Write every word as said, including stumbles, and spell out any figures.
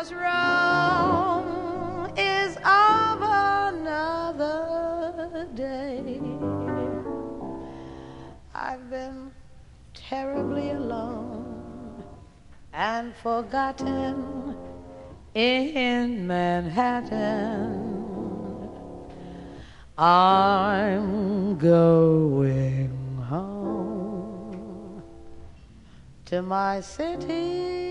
'cause Rome is of another day. I've been terribly alone and forgotten in Manhattan. I'm going home to my city